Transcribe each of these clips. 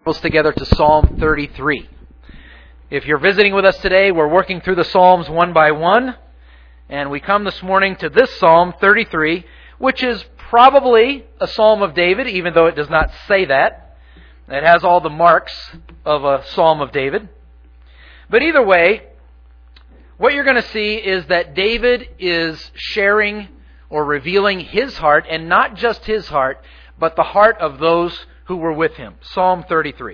Together to Psalm 33. If you're visiting with us today, we're working through the Psalms one by one, and we come this morning to this Psalm 33, which is probably a Psalm of David, even though it does not say that. It has all the marks of a Psalm of David. But either way, what you're going to see is that David is sharing or revealing his heart, and not just his heart, but the heart of those who were with him. Psalm 33.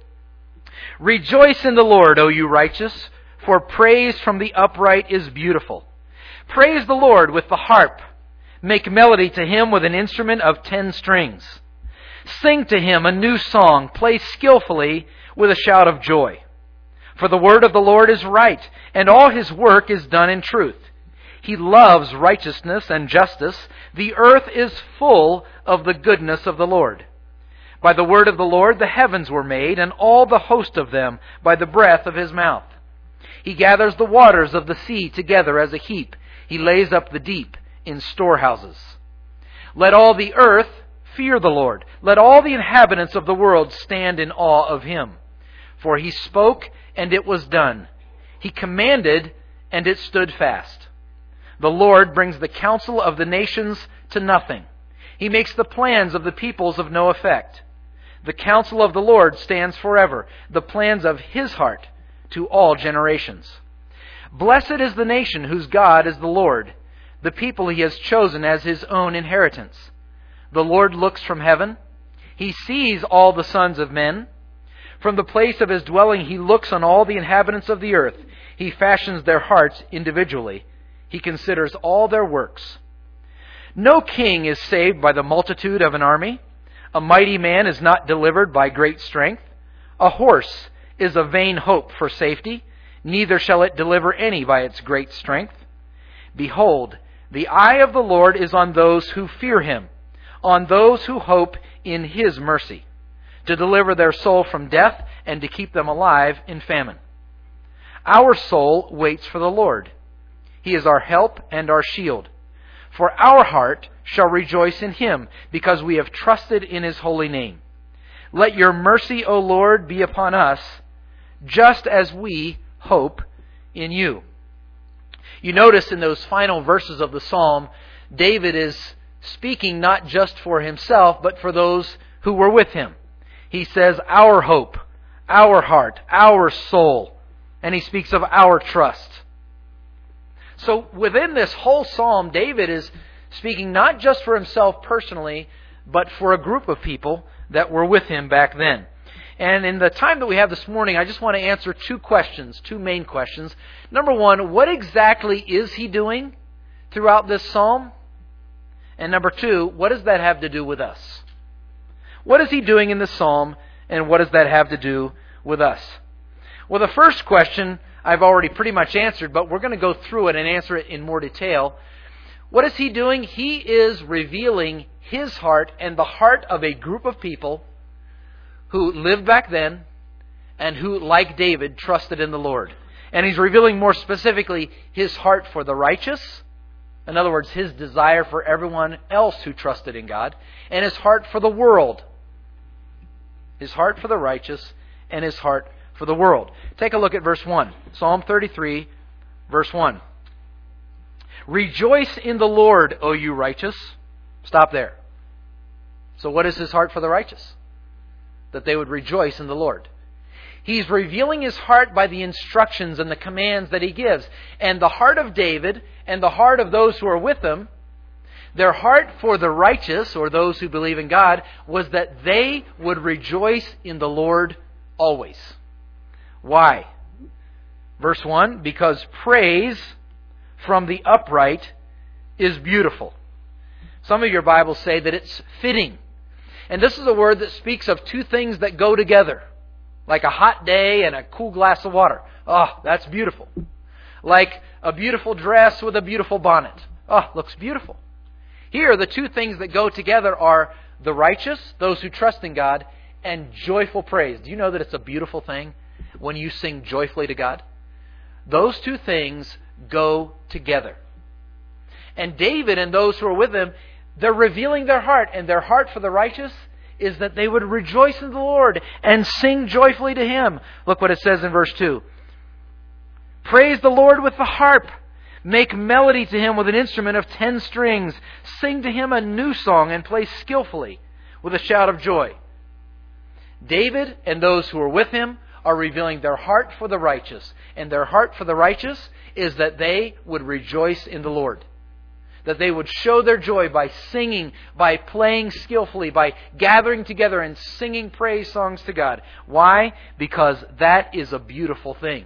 Rejoice in the Lord, O you righteous, for praise from the upright is beautiful. Praise the Lord with the harp. Make melody to Him with an instrument of 10 strings. Sing to Him a new song. Play skillfully with a shout of joy. For the word of the Lord is right, and all His work is done in truth. He loves righteousness and justice. The earth is full of the goodness of the Lord. By the word of the Lord the heavens were made, and all the host of them by the breath of His mouth. He gathers the waters of the sea together as a heap. He lays up the deep in storehouses. Let all the earth fear the Lord. Let all the inhabitants of the world stand in awe of Him. For He spoke, and it was done. He commanded, and it stood fast. The Lord brings the counsel of the nations to nothing. He makes the plans of the peoples of no effect. The counsel of the Lord stands forever, the plans of His heart to all generations. Blessed is the nation whose God is the Lord, the people He has chosen as His own inheritance. The Lord looks from heaven. He sees all the sons of men. From the place of His dwelling He looks on all the inhabitants of the earth. He fashions their hearts individually. He considers all their works. No king is saved by the multitude of an army. A mighty man is not delivered by great strength. A horse is a vain hope for safety, neither shall it deliver any by its great strength. Behold, the eye of the Lord is on those who fear Him, on those who hope in His mercy, to deliver their soul from death and to keep them alive in famine. Our soul waits for the Lord. He is our help and our shield. For our heart shall rejoice in Him, because we have trusted in His holy name. Let your mercy, O Lord, be upon us, just as we hope in You. You notice in those final verses of the psalm, David is speaking not just for himself, but for those who were with him. He says, our hope, our heart, our soul, and he speaks of our trust. So within this whole psalm, David is speaking not just for himself personally, but for a group of people that were with him back then. And in the time that we have this morning, I just want to answer two main questions. Number one, what exactly is he doing throughout this psalm? And number two, what does that have to do with us? What is he doing in this psalm, and what does that have to do with us? Well, the first question I've already pretty much answered, but we're going to go through it and answer it in more detail. What is he doing? He is revealing his heart and the heart of a group of people who lived back then and who, like David, trusted in the Lord. And he's revealing more specifically his heart for the righteous. In other words, his desire for everyone else who trusted in God. And his heart for the world. His heart for the righteous and his heart for the world. Take a look at verse 1. Psalm 33, verse 1. Rejoice in the Lord, O you righteous. Stop there. So what is his heart for the righteous? That they would rejoice in the Lord. He's revealing his heart by the instructions and the commands that he gives. And the heart of David and the heart of those who are with him, their heart for the righteous, or those who believe in God, was that they would rejoice in the Lord always. Why? Verse 1, because praise from the upright is beautiful. Some of your Bibles say that it's fitting. And this is a word that speaks of two things that go together. Like a hot day and a cool glass of water. Oh, that's beautiful. Like a beautiful dress with a beautiful bonnet. Oh, looks beautiful. Here, the two things that go together are the righteous, those who trust in God, and joyful praise. Do you know that it's a beautiful thing when you sing joyfully to God? Those two things go together. And David and those who are with him, they're revealing their heart. And their heart for the righteous is that they would rejoice in the Lord and sing joyfully to Him. Look what it says in verse 2. Praise the Lord with the harp. Make melody to Him with an instrument of 10 strings. Sing to Him a new song and play skillfully with a shout of joy. David and those who are with him are revealing their heart for the righteous. And their heart for the righteous is that they would rejoice in the Lord. That they would show their joy by singing, by playing skillfully, by gathering together and singing praise songs to God. Why? Because that is a beautiful thing.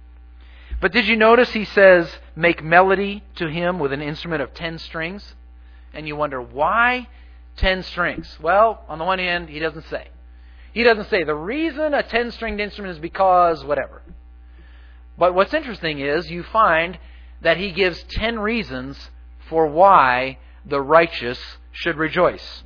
But did you notice he says, make melody to Him with an instrument of 10 strings? And you wonder, why 10 strings? Well, on the one hand, he doesn't say. He doesn't say the reason a 10-stringed instrument is because whatever. But what's interesting is you find that he gives 10 reasons for why the righteous should rejoice.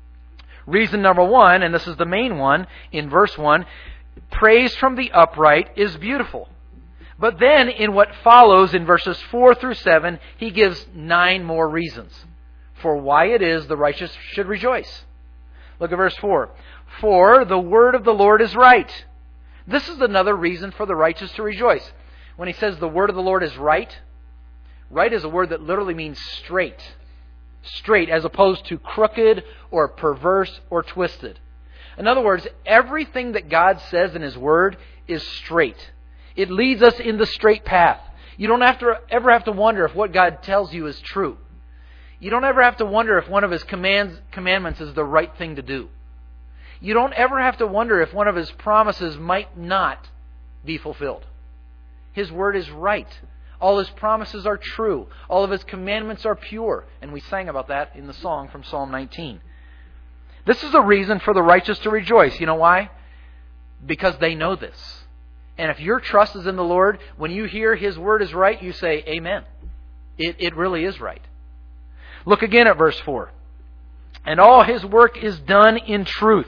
Reason number 1, and this is the main one, in verse 1, praise from the upright is beautiful. But then in what follows in verses 4 through 7, he gives 9 more reasons for why it is the righteous should rejoice. Look at verse 4. For the word of the Lord is right. This is another reason for the righteous to rejoice. When he says the word of the Lord is right, right is a word that literally means straight. Straight as opposed to crooked or perverse or twisted. In other words, everything that God says in His Word is straight. It leads us in the straight path. You don't ever have to wonder if what God tells you is true. You don't ever have to wonder if one of His commandments is the right thing to do. You don't ever have to wonder if one of His promises might not be fulfilled. His Word is right. All His promises are true. All of His commandments are pure. And we sang about that in the song from Psalm 19. This is a reason for the righteous to rejoice. You know why? Because they know this. And if your trust is in the Lord, when you hear His Word is right, you say, Amen. It really is right. Look again at verse 4. And all His work is done in truth.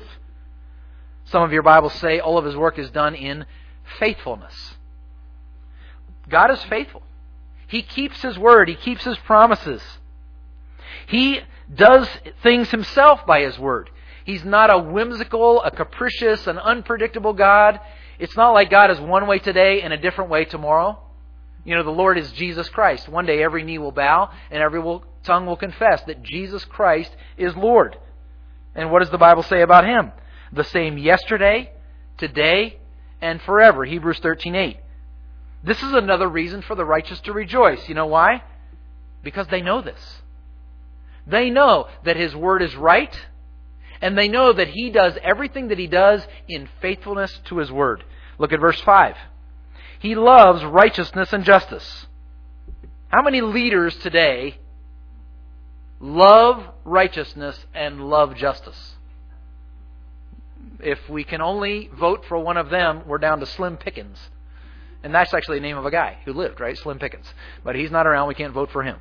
Some of your Bibles say all of His work is done in faithfulness. God is faithful. He keeps His word. He keeps His promises. He does things Himself by His word. He's not a whimsical, a capricious, an unpredictable God. It's not like God is one way today and a different way tomorrow. You know, the Lord is Jesus Christ. One day every knee will bow and every tongue will confess that Jesus Christ is Lord. And what does the Bible say about Him? The same yesterday, today, and forever. Hebrews 13:8. This is another reason for the righteous to rejoice. You know why? Because they know this. They know that His Word is right, and they know that He does everything that He does in faithfulness to His Word. Look at verse 5. He loves righteousness and justice. How many leaders today love righteousness and love justice? If we can only vote for one of them, we're down to Slim Pickens. And that's actually the name of a guy who lived, right? Slim Pickens. But he's not around. We can't vote for him.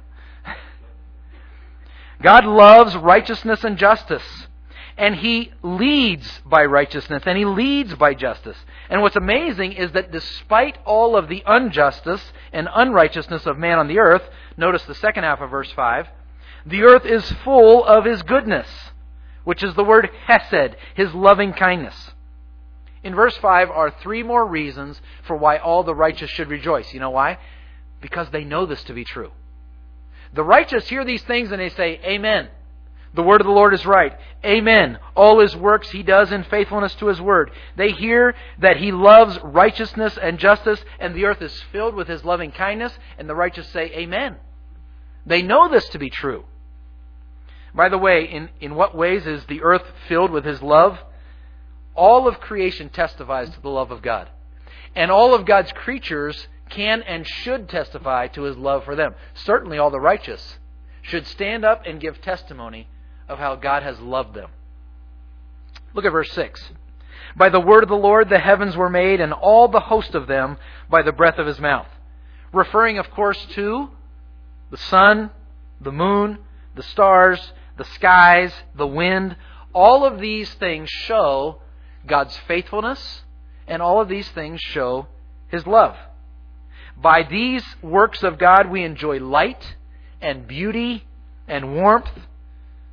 God loves righteousness and justice. And He leads by righteousness. And He leads by justice. And what's amazing is that despite all of the injustice and unrighteousness of man on the earth, notice the second half of verse 5, the earth is full of His goodness, which is the word hesed, His loving kindness. In verse 5 are 3 more reasons for why all the righteous should rejoice. You know why? Because they know this to be true. The righteous hear these things and they say, Amen. The word of the Lord is right. Amen. All His works He does in faithfulness to His word. They hear that He loves righteousness and justice, and the earth is filled with His loving kindness, and the righteous say, Amen. They know this to be true. By the way, in what ways is the earth filled with His love? All of creation testifies to the love of God. And all of God's creatures can and should testify to His love for them. Certainly all the righteous should stand up and give testimony of how God has loved them. Look at verse 6. By the word of the Lord the heavens were made, and all the host of them by the breath of His mouth. Referring, of course, to the sun, the moon, the stars, the skies, the wind. All of these things show God's faithfulness, and all of these things show His love. By these works of God we enjoy light and beauty and warmth.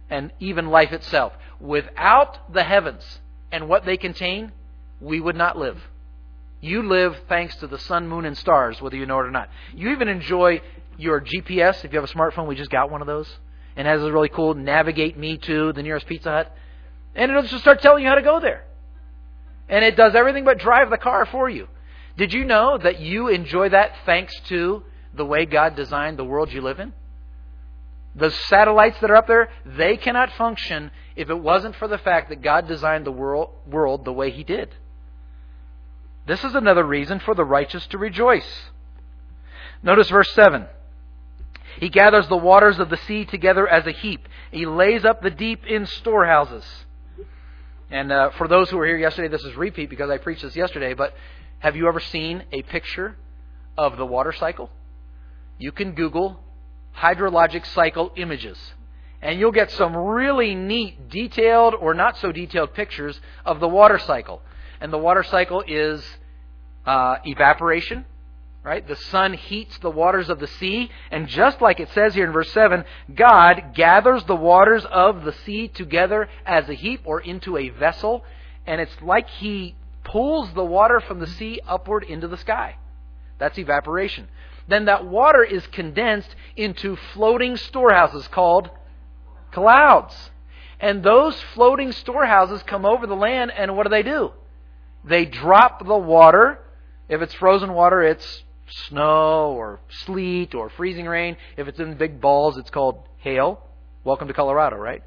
and even life itself. Without the heavens and what they contain, we would not live. You live thanks to the sun, moon, and stars, whether you know it or not. You even enjoy your GPS. If you have a smartphone, we just got one of those. And it has a really cool navigate me to the nearest Pizza Hut. And it'll just start telling you how to go there. And it does everything but drive the car for you. Did you know that you enjoy that thanks to the way God designed the world you live in? The satellites that are up there, they cannot function if it wasn't for the fact that God designed the world the way He did. This is another reason for the righteous to rejoice. Notice verse 7. He gathers the waters of the sea together as a heap. He lays up the deep in storehouses. And for those who were here yesterday, this is repeat because I preached this yesterday, but have you ever seen a picture of the water cycle? You can Google hydrologic cycle images, and you'll get some really neat, detailed or not so detailed pictures of the water cycle. And the water cycle is evaporation, right? The sun heats the waters of the sea, and just like it says here in verse 7, God gathers the waters of the sea together as a heap or into a vessel, and it's like He pulls the water from the sea upward into the sky. That's evaporation. Then that water is condensed into floating storehouses called clouds. And those floating storehouses come over the land, and what do? They drop the water. If it's frozen water, it's snow or sleet or freezing rain. If it's in big balls, it's called hail. Welcome to Colorado, right?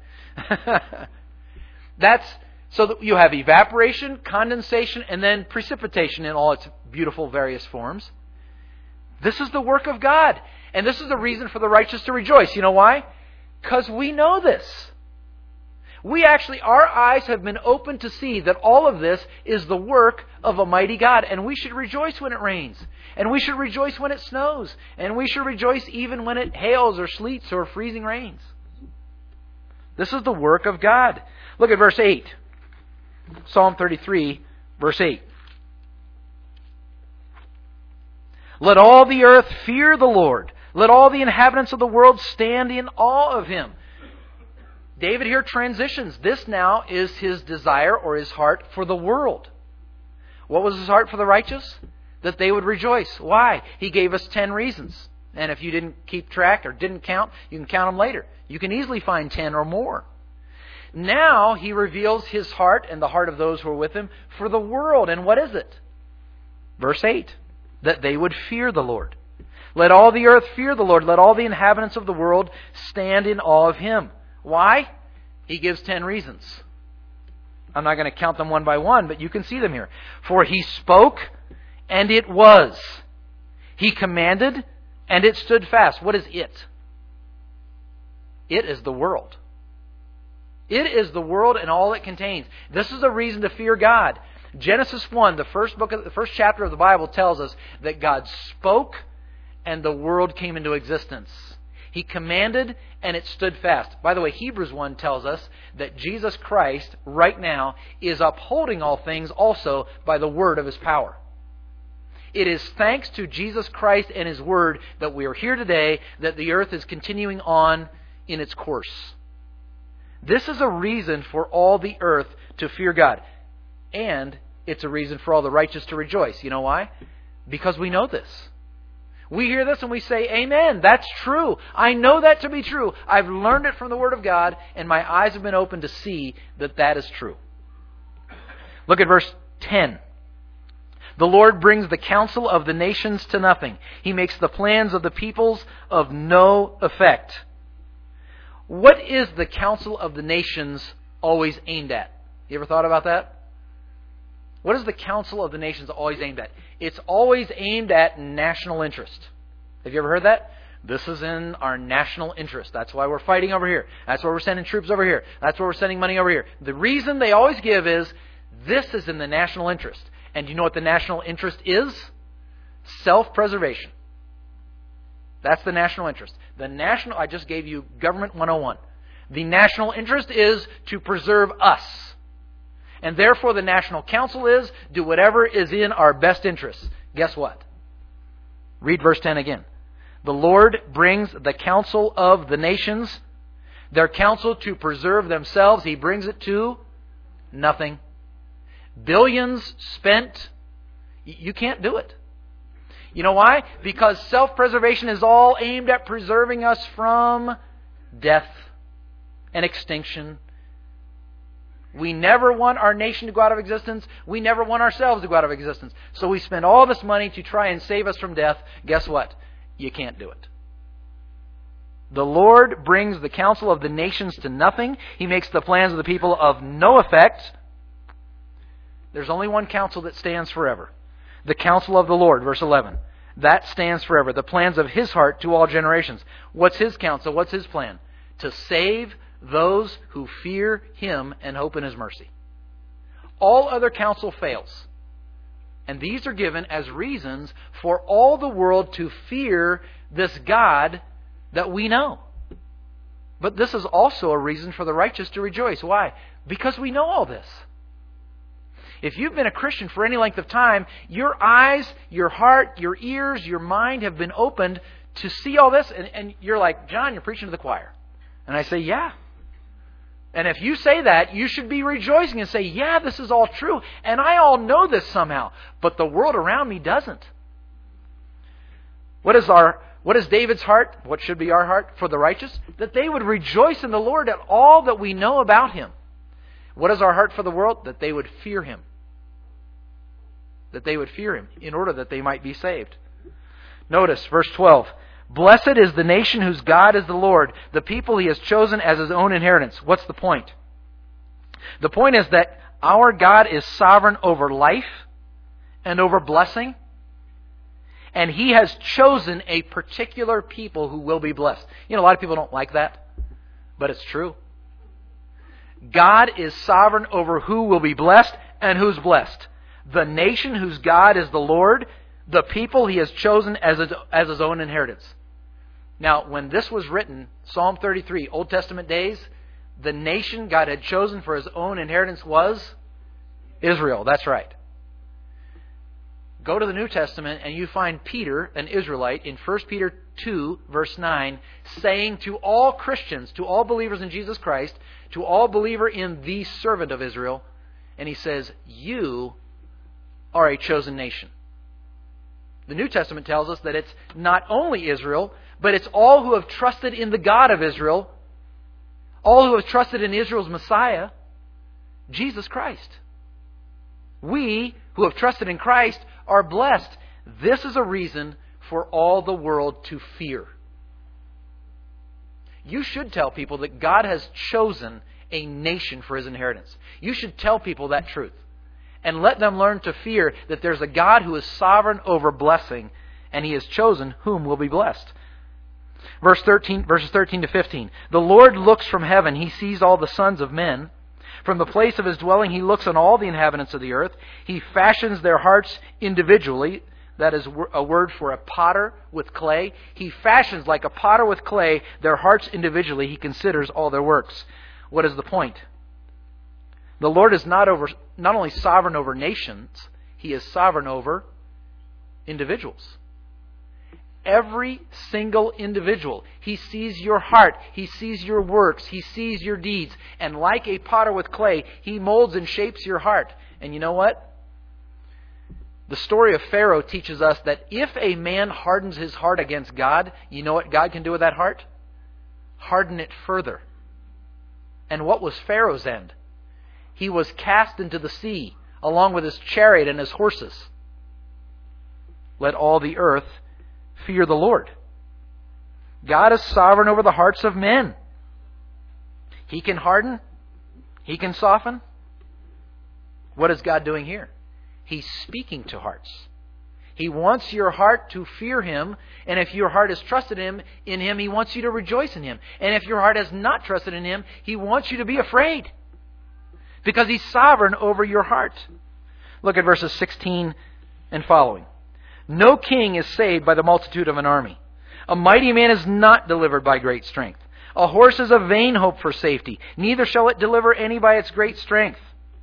That's so that you have evaporation, condensation, and then precipitation in all its beautiful various forms. This is the work of God. And this is the reason for the righteous to rejoice. You know why? Because we know this. Our eyes have been opened to see that all of this is the work of a mighty God. And we should rejoice when it rains. And we should rejoice when it snows. And we should rejoice even when it hails or sleets or freezing rains. This is the work of God. Look at verse 8. Psalm 33, verse 8. Let all the earth fear the Lord. Let all the inhabitants of the world stand in awe of Him. David here transitions. This now is his desire or his heart for the world. What was his heart for the righteous? That they would rejoice. Why? He gave us 10 reasons. And if you didn't keep track or didn't count, you can count them later. You can easily find 10 or more. Now he reveals his heart and the heart of those who are with him for the world. And what is it? Verse 8. That they would fear the Lord. Let all the earth fear the Lord. Let all the inhabitants of the world stand in awe of Him. Why? He gives 10 reasons. I'm not going to count them one by one, but you can see them here. For He spoke, and it was. He commanded, and it stood fast. What is it? It is the world. It is the world and all it contains. This is a reason to fear God. Genesis 1, the first chapter of the Bible, tells us that God spoke, and the world came into existence. He commanded, and it stood fast. By the way, Hebrews 1 tells us that Jesus Christ, right now, is upholding all things also by the word of His power. It is thanks to Jesus Christ and His word that we are here today, that the earth is continuing on in its course. This is a reason for all the earth to fear God. And it's a reason for all the righteous to rejoice. You know why? Because we know this. We hear this and we say, Amen, that's true. I know that to be true. I've learned it from the Word of God, and my eyes have been opened to see that that is true. Look at verse 10. The Lord brings the counsel of the nations to nothing. He makes the plans of the peoples of no effect. What is the counsel of the nations always aimed at? You ever thought about that? What is the counsel of the nations always aimed at? It's always aimed at national interest. Have you ever heard that? This is in our national interest. That's why we're fighting over here. That's why we're sending troops over here. That's why we're sending money over here. The reason they always give is, this is in the national interest. And do you know what the national interest is? Self-preservation. That's the national interest. I just gave you Government 101. The national interest is to preserve us. And therefore the national council is, do whatever is in our best interests. Guess what? Read verse 10 again. The Lord brings the counsel of the nations Their counsel to preserve themselves, He brings it to nothing. Billions spent, you can't do it. You know why? Because self-preservation is all aimed at preserving us from death and extinction. We never want our nation to go out of existence. We never want ourselves to go out of existence. So we spend all this money to try and save us from death. Guess what? You can't do it. The Lord brings the counsel of the nations to nothing. He makes the plans of the people of no effect. There's only one counsel that stands forever. The counsel of the Lord, verse 11. That stands forever. The plans of His heart to all generations. What's His counsel? What's His plan? To save those who fear Him and hope in His mercy. All other counsel fails. And these are given as reasons for all the world to fear this God that we know. But this is also a reason for the righteous to rejoice. Why? Because we know all this. If you've been a Christian for any length of time, your eyes, your heart, your ears, your mind have been opened to see all this. And you're like, John, you're preaching to the choir. And I say, yeah. And if you say that, you should be rejoicing and say, yeah, this is all true. And I all know this somehow. But the world around me doesn't. What is David's heart? What should be our heart for the righteous? That they would rejoice in the Lord at all that we know about Him. What is our heart for the world? That they would fear Him. That they would fear Him in order that they might be saved. Notice verse 12. Blessed is the nation whose God is the Lord, the people He has chosen as His own inheritance. What's the point? The point is that our God is sovereign over life and over blessing. And He has chosen a particular people who will be blessed. You know, a lot of people don't like that, but it's true. God is sovereign over who will be blessed and who's blessed. The nation whose God is the Lord, the people He has chosen as His own inheritance. Now, when this was written, Psalm 33, Old Testament days, the nation God had chosen for His own inheritance was Israel. That's right. Go to the New Testament and you find Peter, an Israelite, in 1 Peter 2, verse 9, saying to all Christians, to all believers in Jesus Christ, to all believer in the servant of Israel, and he says, you are a chosen nation. The New Testament tells us that it's not only Israel, but it's all who have trusted in the God of Israel, all who have trusted in Israel's Messiah, Jesus Christ. We who have trusted in Christ are blessed. This is a reason for all the world to fear. You should tell people that God has chosen a nation for His inheritance. You should tell people that truth. And let them learn to fear that there's a God who is sovereign over blessing, and He has chosen whom will be blessed. Verses 13 to 15. The Lord looks from heaven. He sees all the sons of men. From the place of His dwelling, He looks on all the inhabitants of the earth. He fashions their hearts individually. That is a word for a potter with clay. He fashions like a potter with clay their hearts individually. He considers all their works. What is the point? The Lord is not only sovereign over nations, He is sovereign over individuals. Every single individual. He sees your heart. He sees your works. He sees your deeds. And like a potter with clay, He molds and shapes your heart. And you know what? The story of Pharaoh teaches us that if a man hardens his heart against God, you know what God can do with that heart? Harden it further. And what was Pharaoh's end? He was cast into the sea, along with his chariot and his horses. Let all the earth fear the Lord. God is sovereign over the hearts of men. He can harden. He can soften. What is God doing here? He's speaking to hearts. He wants your heart to fear Him, and if your heart has trusted in Him, He wants you to rejoice in Him. And if your heart has not trusted in Him, He wants you to be afraid. Because He's sovereign over your heart. Look at verses 16 and following. No king is saved by the multitude of an army. A mighty man is not delivered by great strength. A horse is a vain hope for safety. Neither shall it deliver any by its great strength.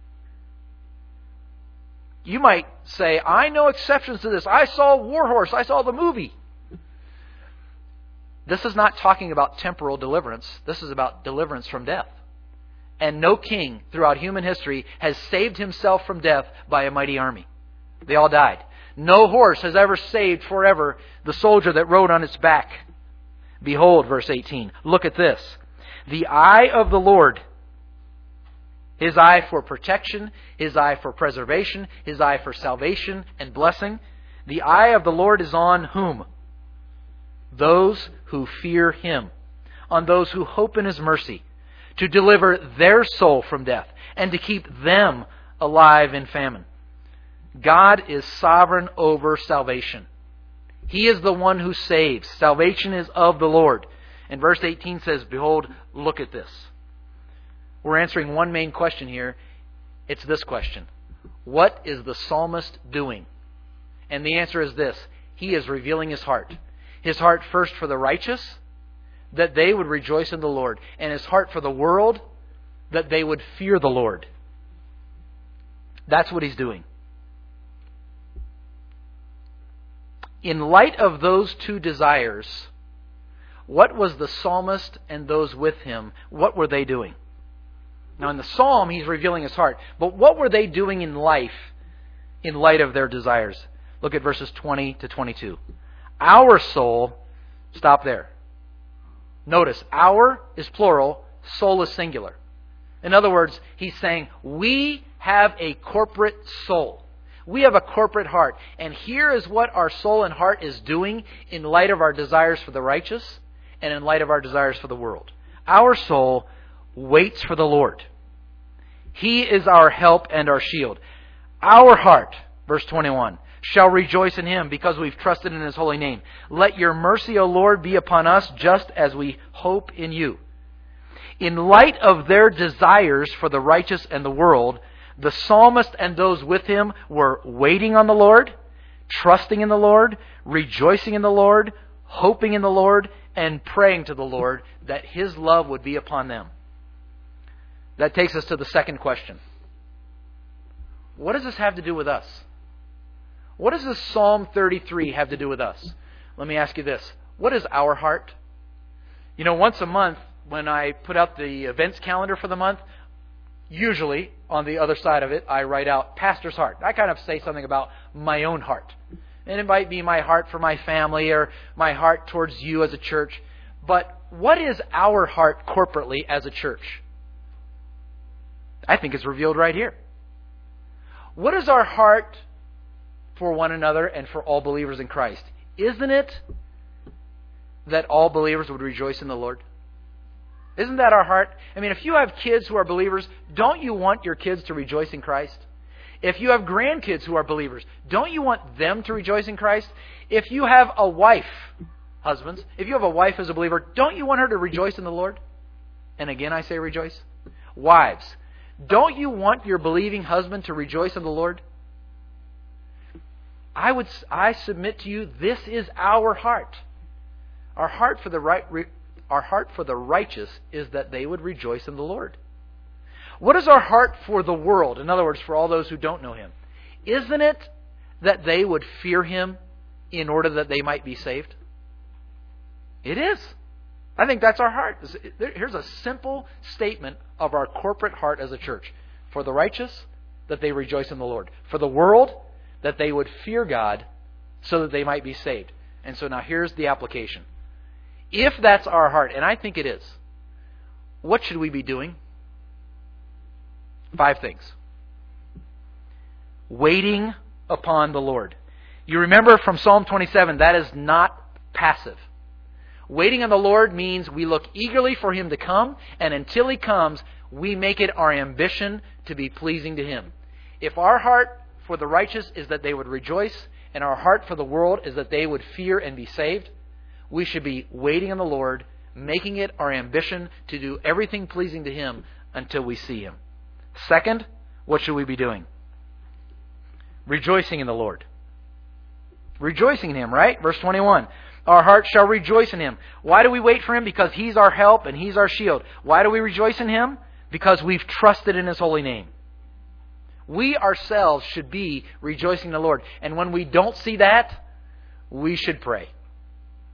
You might say, I know exceptions to this. I saw War Horse. I saw the movie. This is not talking about temporal deliverance. This is about deliverance from death. And no king throughout human history has saved himself from death by a mighty army. They all died. No horse has ever saved forever the soldier that rode on its back. Behold, verse 18. Look at this. The eye of the Lord, His eye for protection, His eye for preservation, His eye for salvation and blessing. The eye of the Lord is on whom? Those who fear Him. On those who hope in His mercy. To deliver their soul from death and to keep them alive in famine. God is sovereign over salvation. He is the one who saves. Salvation is of the Lord. And verse 18 says, behold, look at this. We're answering one main question here. It's this question. What is the psalmist doing? And the answer is this. He is revealing his heart. His heart first for the righteous, that they would rejoice in the Lord. And his heart for the world, that they would fear the Lord. That's what he's doing. In light of those two desires, what was the psalmist and those with him, what were they doing? Now in the psalm, he's revealing his heart. But what were they doing in life in light of their desires? Look at verses 20 to 22. Our soul, stop there. Notice, our is plural, soul is singular. In other words, he's saying, we have a corporate soul. We have a corporate heart. And here is what our soul and heart is doing in light of our desires for the righteous and in light of our desires for the world. Our soul waits for the Lord. He is our help and our shield. Our heart, verse 21, shall rejoice in Him because we've trusted in His holy name. Let your mercy, O Lord, be upon us just as we hope in You. In light of their desires for the righteous and the world, the psalmist and those with him were waiting on the Lord, trusting in the Lord, rejoicing in the Lord, hoping in the Lord, and praying to the Lord that His love would be upon them. That takes us to the second question. What does this have to do with us? What does this Psalm 33 have to do with us? Let me ask you this. What is our heart? You know, once a month when I put out the events calendar for the month, usually, on the other side of it, I write out pastor's heart. I kind of say something about my own heart. And it might be my heart for my family or my heart towards you as a church. But what is our heart corporately as a church? I think it's revealed right here. What is our heart for one another and for all believers in Christ? Isn't it that all believers would rejoice in the Lord? Isn't that our heart? I mean, if you have kids who are believers, don't you want your kids to rejoice in Christ? If you have grandkids who are believers, don't you want them to rejoice in Christ? If you have a wife, husbands, if you have a wife as a believer, don't you want her to rejoice in the Lord? And again, I say rejoice. Wives, don't you want your believing husband to rejoice in the Lord? I submit to you, this is our heart. Our heart for the righteous is that they would rejoice in the Lord. What is our heart for the world? In other words, for all those who don't know Him. Isn't it that they would fear Him in order that they might be saved? It is. I think that's our heart. Here's a simple statement of our corporate heart as a church. For the righteous, that they rejoice in the Lord. For the world, that they would fear God so that they might be saved. And so now here's the application. If that's our heart, and I think it is, what should we be doing? 5 things. Waiting upon the Lord. You remember from Psalm 27, that is not passive. Waiting on the Lord means we look eagerly for Him to come, and until He comes, we make it our ambition to be pleasing to Him. If our heart for the righteous is that they would rejoice, and our heart for the world is that they would fear and be saved, we should be waiting on the Lord, making it our ambition to do everything pleasing to Him until we see Him. Second, what should we be doing? Rejoicing in the Lord. Rejoicing in Him, right? Verse 21. Our heart shall rejoice in Him. Why do we wait for Him? Because He's our help and He's our shield. Why do we rejoice in Him? Because we've trusted in His holy name. We ourselves should be rejoicing in the Lord. And when we don't see that, we should pray.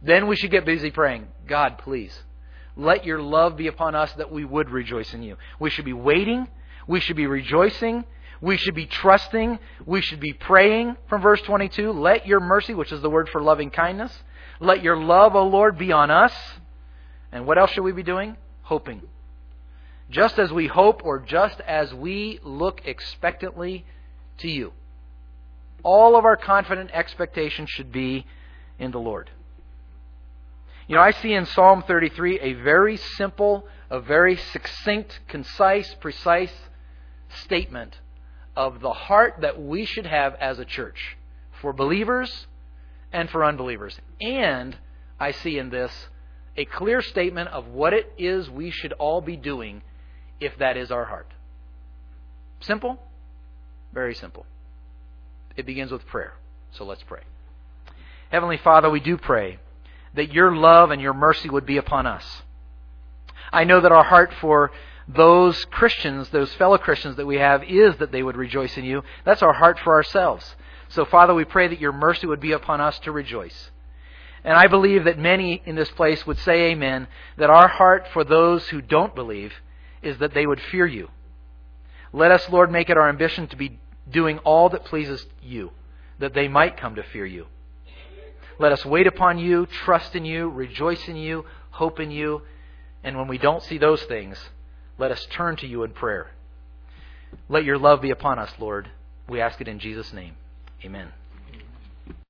Then we should get busy praying, God, please, let your love be upon us that we would rejoice in you. We should be waiting. We should be rejoicing. We should be trusting. We should be praying from verse 22. Let your mercy, which is the word for loving kindness, let your love, O Lord, be on us. And what else should we be doing? Hoping. Just as we hope, or just as we look expectantly to you. All of our confident expectation should be in the Lord. You know, I see in Psalm 33 a very simple, a very succinct, concise, precise statement of the heart that we should have as a church for believers and for unbelievers. And I see in this a clear statement of what it is we should all be doing if that is our heart. Simple? Very simple. It begins with prayer. So let's pray. Heavenly Father, we do pray that your love and your mercy would be upon us. I know that our heart for those Christians, those fellow Christians that we have, is that they would rejoice in you. That's our heart for ourselves. So, Father, we pray that your mercy would be upon us to rejoice. And I believe that many in this place would say amen, that our heart for those who don't believe is that they would fear you. Let us, Lord, make it our ambition to be doing all that pleases you, that they might come to fear you. Let us wait upon you, trust in you, rejoice in you, hope in you. And when we don't see those things, let us turn to you in prayer. Let your love be upon us, Lord. We ask it in Jesus' name. Amen.